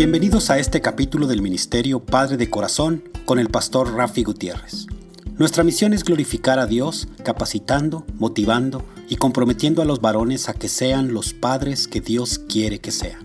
Bienvenidos a este capítulo del Ministerio Padre de Corazón con el pastor Rafi Gutiérrez. Nuestra misión es glorificar a Dios, capacitando, motivando y comprometiendo a los varones a que sean los padres que Dios quiere que sean.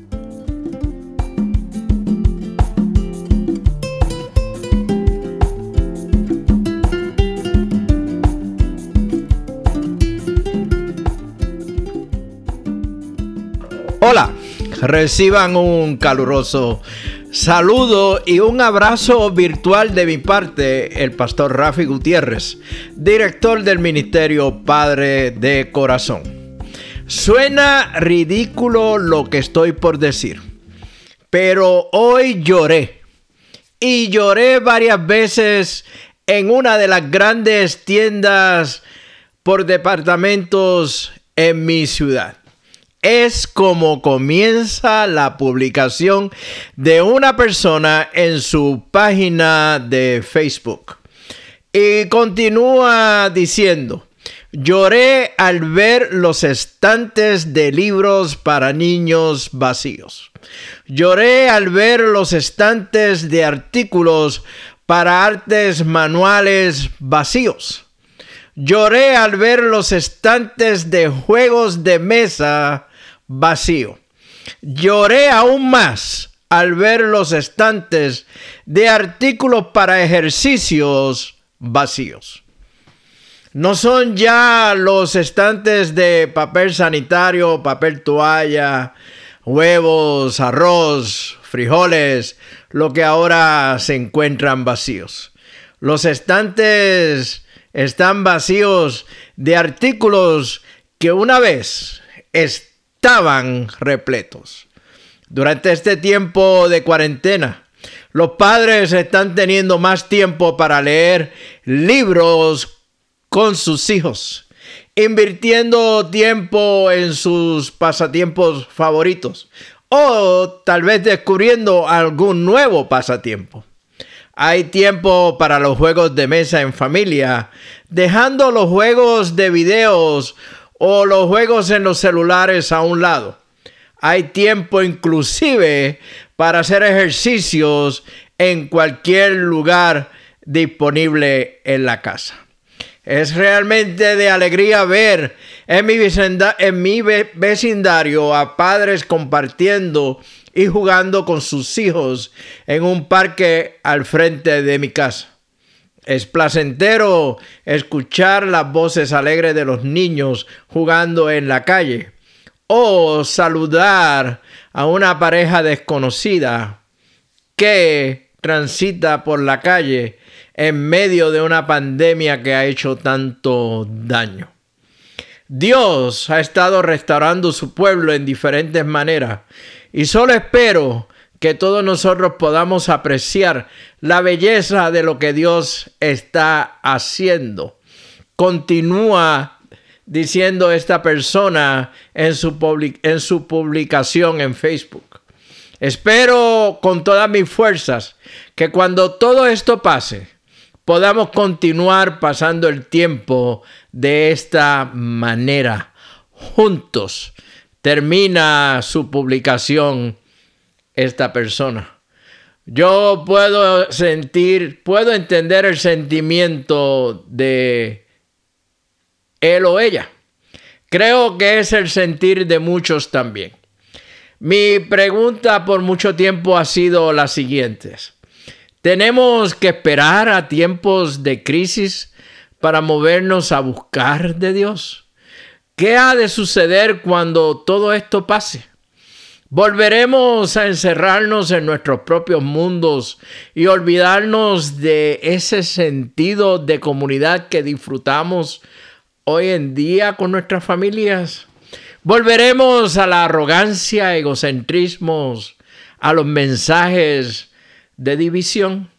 Hola, reciban un caluroso saludo y un abrazo virtual de mi parte, el pastor Rafi Gutiérrez, director del Ministerio Padre de Corazón. Suena ridículo lo que estoy por decir, pero hoy lloré. Y lloré varias veces en una de las grandes tiendas por departamentos en mi ciudad. Es como comienza la publicación de una persona en su página de Facebook. Y continúa diciendo: lloré al ver los estantes de libros para niños vacíos. Lloré al ver los estantes de artículos para artes manuales vacíos. Lloré al ver los estantes de juegos de mesa vacío. Lloré aún más al ver los estantes de artículos para ejercicios vacíos. No son ya los estantes de papel sanitario, papel toalla, huevos, arroz, frijoles, lo que ahora se encuentran vacíos. Los estantes están vacíos de artículos que una vez estaban repletos. Durante este tiempo de cuarentena, los padres están teniendo más tiempo para leer libros con sus hijos, invirtiendo tiempo en sus pasatiempos favoritos o tal vez descubriendo algún nuevo pasatiempo. Hay tiempo para los juegos de mesa en familia, dejando los juegos de videos o los juegos en los celulares a un lado. Hay tiempo inclusive para hacer ejercicios en cualquier lugar disponible en la casa. Es realmente de alegría ver en mi vecindario a padres compartiendo y jugando con sus hijos en un parque al frente de mi casa. Es placentero escuchar las voces alegres de los niños jugando en la calle o saludar a una pareja desconocida que transita por la calle en medio de una pandemia que ha hecho tanto daño. Dios ha estado restaurando su pueblo en diferentes maneras y solo espero que todos nosotros podamos apreciar la belleza de lo que Dios está haciendo. Continúa diciendo esta persona en su publicación en Facebook. Espero con todas mis fuerzas que cuando todo esto pase, podamos continuar pasando el tiempo de esta manera, juntos. Termina su publicación esta persona. Yo puedo entender el sentimiento de él o ella. Creo que es el sentir de muchos también. Mi pregunta por mucho tiempo ha sido la siguiente: ¿tenemos que esperar a tiempos de crisis para movernos a buscar de Dios? ¿Qué ha de suceder cuando todo esto pase? ¿Volveremos a encerrarnos en nuestros propios mundos y olvidarnos de ese sentido de comunidad que disfrutamos hoy en día con nuestras familias? ¿Volveremos a la arrogancia, egocentrismos, a los mensajes de división?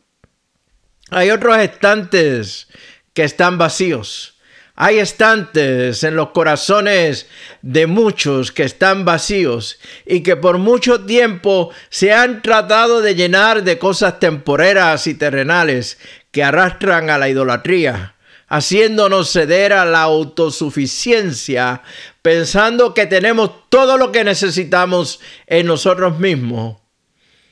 Hay otros estantes que están vacíos. Hay estantes en los corazones de muchos que están vacíos y que por mucho tiempo se han tratado de llenar de cosas temporeras y terrenales que arrastran a la idolatría, haciéndonos ceder a la autosuficiencia, pensando que tenemos todo lo que necesitamos en nosotros mismos.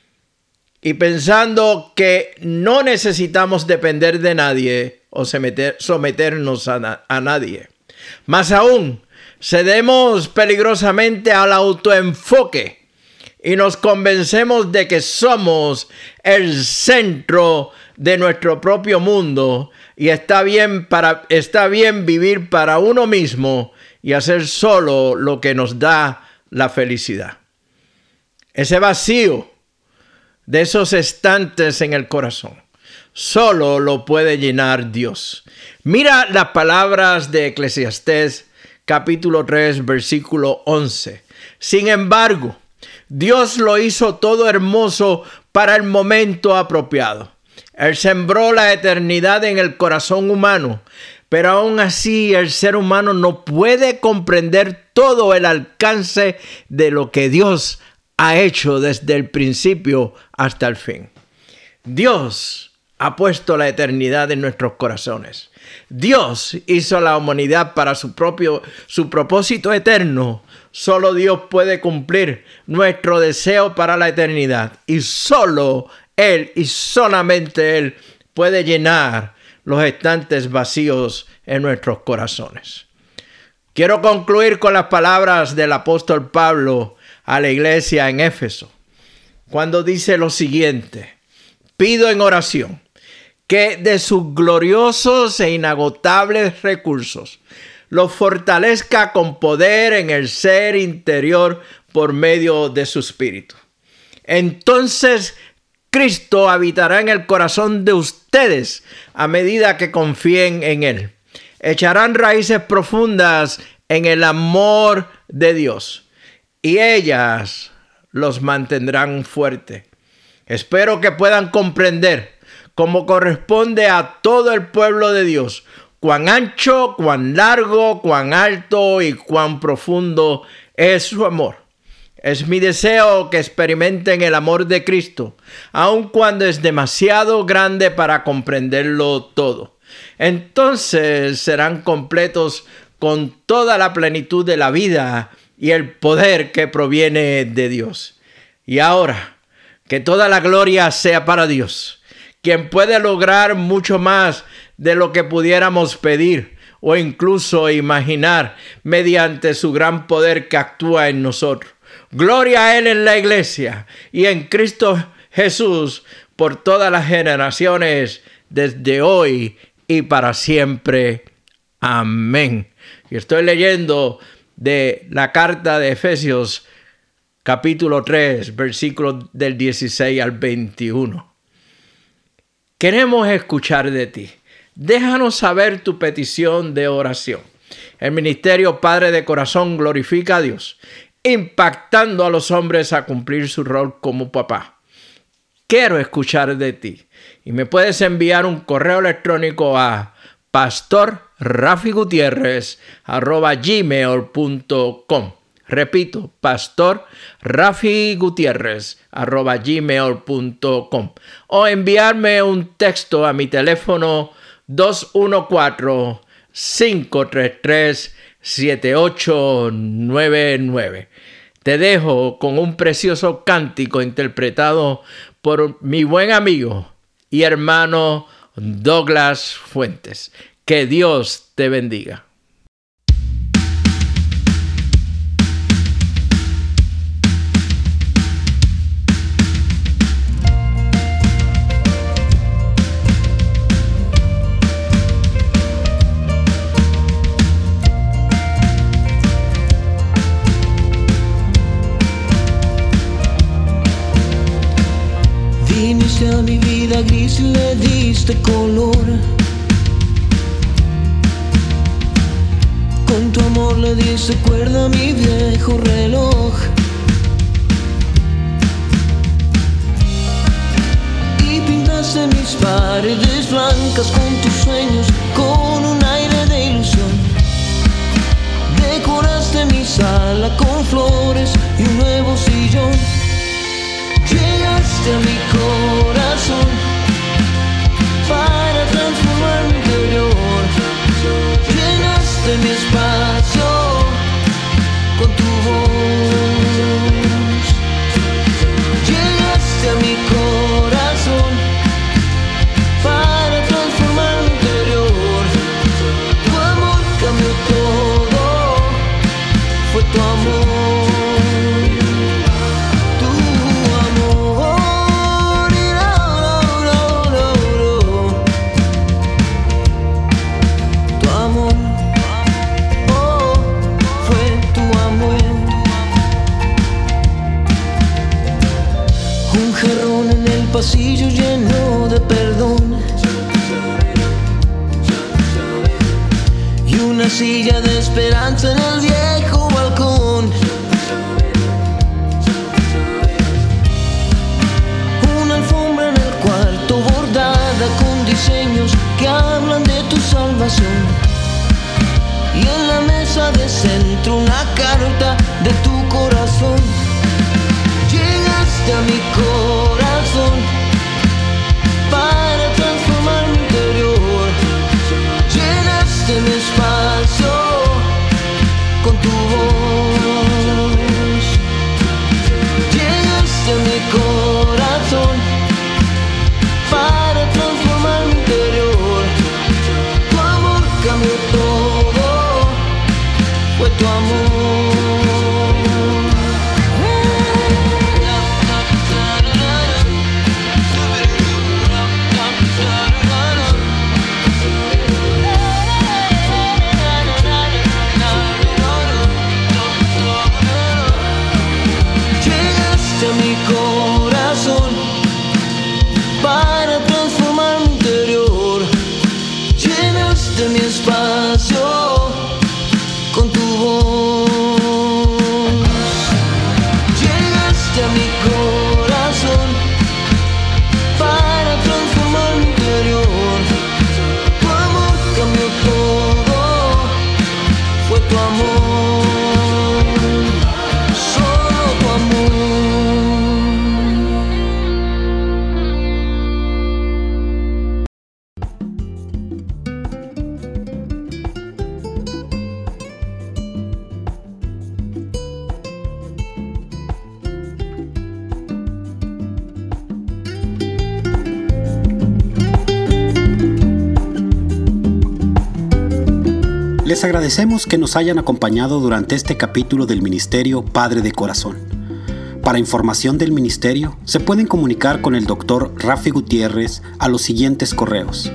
y pensando que no necesitamos depender de nadie o someternos a nadie. Más aún, cedemos peligrosamente al autoenfoque y nos convencemos de que somos el centro de nuestro propio mundo y está bien vivir para uno mismo y hacer solo lo que nos da la felicidad. Ese vacío de esos estantes en el corazón solo lo puede llenar Dios. Mira las palabras de Eclesiastés capítulo 3 versículo 11. Sin embargo, Dios lo hizo todo hermoso para el momento apropiado. Él sembró la eternidad en el corazón humano, pero aún así el ser humano no puede comprender todo el alcance de lo que Dios ha hecho desde el principio hasta el fin. Dios ha puesto la eternidad en nuestros corazones. Dios hizo a la humanidad para su propósito eterno. Solo Dios puede cumplir nuestro deseo para la eternidad. Y solo Él y solamente Él puede llenar los estantes vacíos en nuestros corazones. Quiero concluir con las palabras del apóstol Pablo a la iglesia en Éfeso, cuando dice lo siguiente: pido en oración que de sus gloriosos e inagotables recursos los fortalezca con poder en el ser interior por medio de su Espíritu. Entonces Cristo habitará en el corazón de ustedes a medida que confíen en Él. Echarán raíces profundas en el amor de Dios y ellas los mantendrán fuertes. Espero que puedan comprender, como corresponde a todo el pueblo de Dios, cuán ancho, cuán largo, cuán alto y cuán profundo es su amor. Es mi deseo que experimenten el amor de Cristo, aun cuando es demasiado grande para comprenderlo todo. Entonces serán completos con toda la plenitud de la vida y el poder que proviene de Dios. Y ahora, que toda la gloria sea para Dios, quien puede lograr mucho más de lo que pudiéramos pedir o incluso imaginar mediante su gran poder que actúa en nosotros. Gloria a Él en la iglesia y en Cristo Jesús por todas las generaciones, desde hoy y para siempre. Amén. Y estoy leyendo de la carta de Efesios, capítulo 3, versículos del 16 al 21. Queremos escuchar de ti. Déjanos saber tu petición de oración. El Ministerio Padre de Corazón glorifica a Dios, impactando a los hombres a cumplir su rol como papá. Quiero escuchar de ti. Y me puedes enviar un correo electrónico a pastorrafigutierrez@gmail.com. Repito, pastorrafigutierrez@gmail.com. O enviarme un texto a mi teléfono 214-533-7899. Te dejo con un precioso cántico interpretado por mi buen amigo y hermano Douglas Fuentes. Que Dios te bendiga. Viniste a mi vida gris y le diste color. Con tu amor le diste cuerda a mi viejo reloj. Y pintaste mis paredes blancas con tus sueños, con un aire de ilusión. Decoraste mi sala con flores y un nuevo sillón. Llegaste a mi corazón para transformar mi interior. Llenaste mi espacio con tu voz. Llegaste a mi corazón pasillo lleno de perdón y una silla de esperanza en el viejo balcón. Una alfombra en el cuarto bordada con diseños que hablan de tu salvación. Y en la mesa de centro una carta de tu corazón. Llegaste a mi corazón para transformar mi interior. Llenaste mi espacio con tu voz. Llegaste a mi corazón para transformar mi interior. Tu amor cambió todo, fue tu amor. Llegaste a mi corazón para transformar mi interior. Llenaste mi espacio con tu voz. Llegaste a mi corazón para transformar mi interior. Tu amor cambió todo, fue tu amor, solo tu amor. Les agradecemos que nos hayan acompañado durante este capítulo del Ministerio Padre de Corazón. Para información del ministerio, se pueden comunicar con el Dr. Rafi Gutiérrez a los siguientes correos: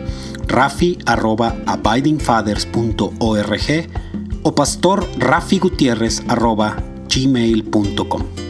rafi@abidingfathers.org o pastorrafigutierrez@gmail.com.